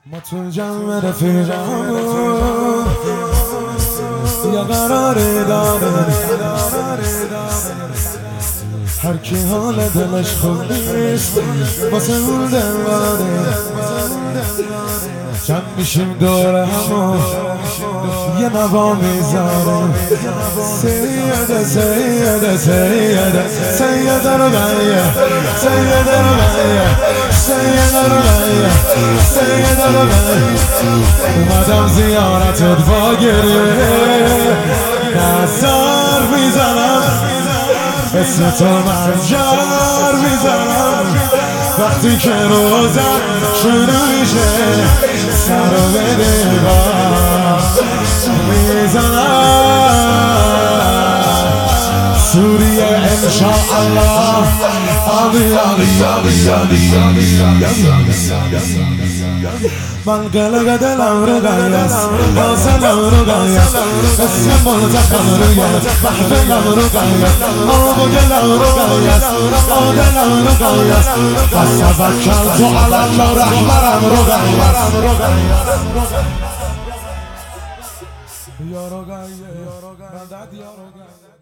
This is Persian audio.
ما تو جمع رفیقم یه قراره داره هر کی حال دلش خوب نیست واسه اون دلواره جمع میشیم دور همون یه نوا میذاره سیده سیده سیده سیده رو گیه سیده رو گیه سیده رو گیه سیده رو گیه اومدم زیارتت با گریه نظر میزنم اسم تو من جار میزنم وقتی که روزم شروع میشه سر و به دیوار میزنم سوریه انشاءالله من قلق دلم رو گیست حاصلم رو گیست اسم ملتقم رو گیست محفلم رو گیست آب و گلم رو گیست آدلم رو گیست پس توکل تو علی الله رحمرم رو گیست یارو گیست